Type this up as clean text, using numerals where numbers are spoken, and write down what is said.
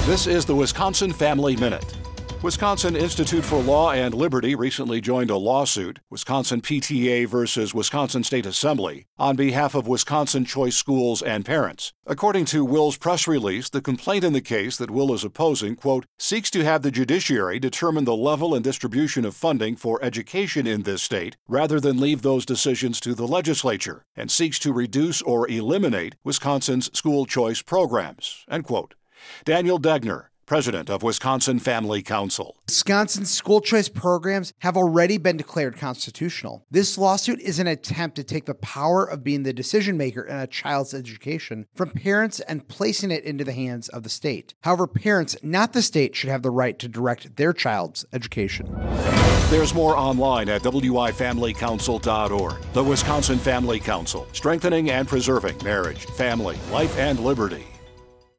This is the Wisconsin Family Minute. Wisconsin Institute for Law and Liberty recently joined a lawsuit, Wisconsin PTA versus Wisconsin State Assembly, on behalf of Wisconsin Choice Schools and parents. According to Will's press release, the complaint in the case that Will is opposing, quote, seeks to have the judiciary determine the level and distribution of funding for education in this state, rather than leave those decisions to the legislature, and seeks to reduce or eliminate Wisconsin's school choice programs, end quote. Daniel Degner, president of Wisconsin Family Council. Wisconsin's school choice programs have already been declared constitutional. This lawsuit is an attempt to take the power of being the decision maker in a child's education from parents and placing it into the hands of the state. However, parents, not the state, should have the right to direct their child's education. There's more online at wifamilycouncil.org. The Wisconsin Family Council, strengthening and preserving marriage, family, life, and liberty.